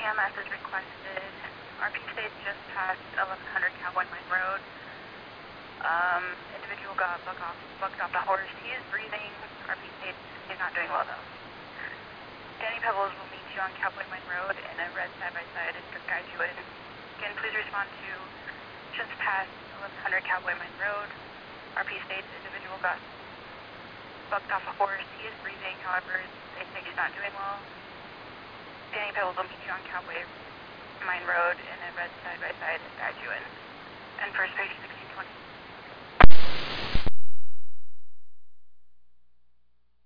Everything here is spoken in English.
EMS is requested. RP states just past 1100 Cowboy Mine Road. Individual got bucked off the horse. He is breathing. RP states he's not doing well though. Danny Pebbles will meet you on Cowboy Mine Road in a red side-by-side and guide you in. Again, please respond to just past 1100 Cowboy Mine Road. RP states individual got bucked off a horse. He is breathing, however, they say he's not doing well. Danny Pebbles will meet you on Cowboy Mine Road in a red side-by-side and guide you in. And first page 1620.